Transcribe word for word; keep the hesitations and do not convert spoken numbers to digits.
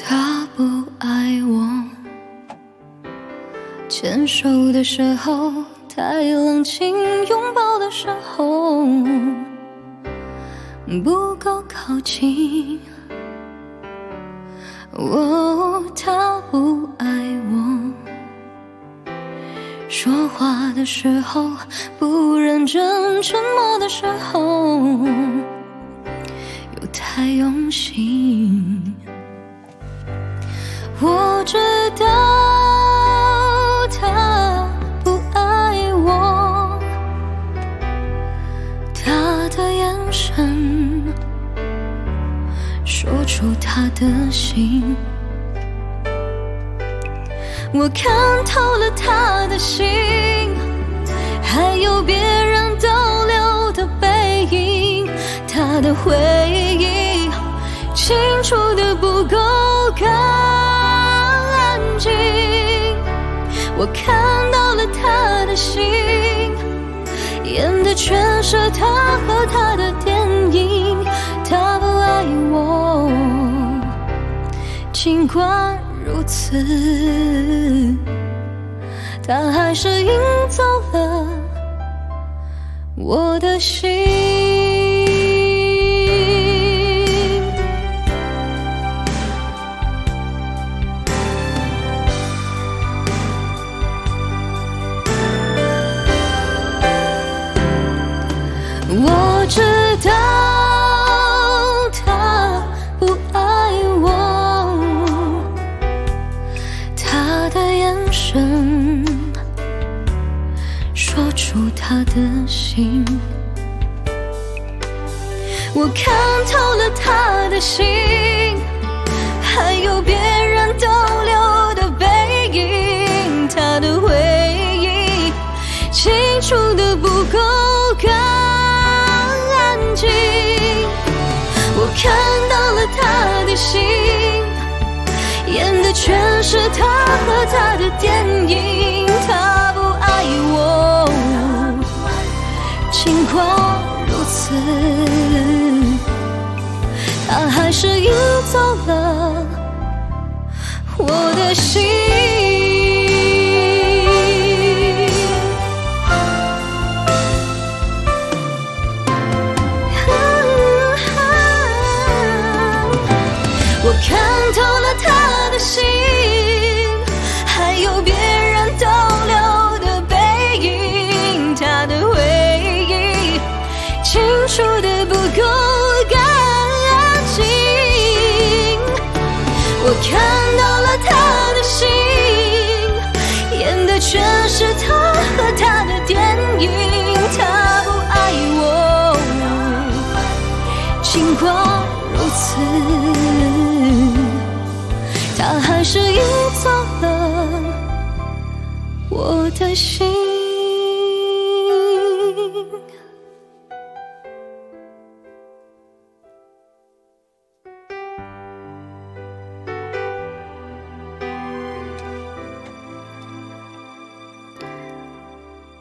他不爱我，牵手的时候太冷清，拥抱的时候不够靠近。哦，他不爱我，说话的时候不认真，沉默的时候又太用心。我知道他不爱我，他的眼神说出他的心，我看透了他的心，还有别人逗留的背影，他的回忆清楚的不够干净，我看到了他的心，演的全是他和他的电影。他不爱我，尽管如此，他还是赢走了我的心。我知道他不爱我，他的眼神说出他的心，我看透了他的心，还有别人逗留的背影，他的回忆清楚的不够干净，我看到了他的心，演的全是他和他的电影。他不爱我，尽管如此，他还是赢走了我的心。我看透了他的心，还有别人逗留的背影，他的回忆清楚的不够干净，我看到了他的心，演的全是他和他的电影。他不爱我，尽管如此，他还是赢走了我的心。